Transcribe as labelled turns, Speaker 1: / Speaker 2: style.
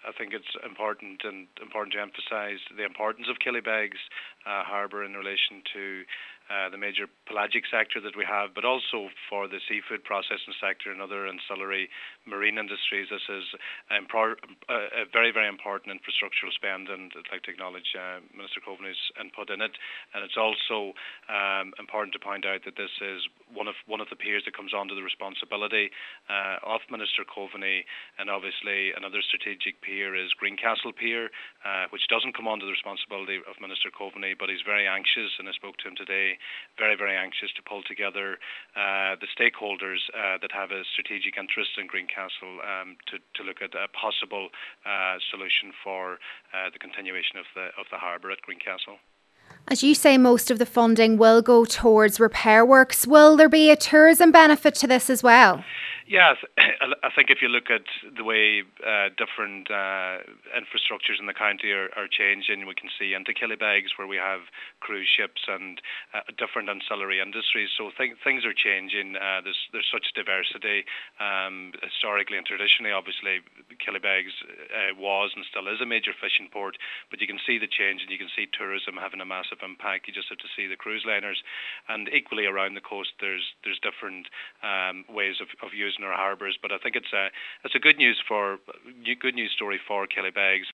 Speaker 1: I think it's important to emphasise the importance of Killybegs harbour in relation to the major pelagic sector that we have, but also for the seafood processing sector and other ancillary marine industries. This is a very, very important infrastructural spend, and I'd like to acknowledge Minister Coveney's input in it. And it's also important to point out that this is one of the piers that comes onto the responsibility of Minister Coveney, and obviously another strategic pier is Greencastle Pier, which doesn't come under the responsibility of Minister Coveney, but he's very anxious, and I spoke to him today, very, very anxious to pull together the stakeholders that have a strategic interest in Greencastle to look at a possible solution for the continuation of the harbour at Greencastle.
Speaker 2: As you say, most of the funding will go towards repair works. Will there be a tourism benefit to this as well?
Speaker 1: Yeah, I think if you look at the way different infrastructures in the county are changing, we can see into Killybegs where we have cruise ships and different ancillary industries. So things are changing. There's such diversity. Historically and traditionally, obviously, Killybegs was and still is a major fishing port, but you can see the change and you can see tourism having a massive impact. You just have to see the cruise liners, and equally around the coast, there's different ways of using our harbours. But I think it's a good news story for Killybegs.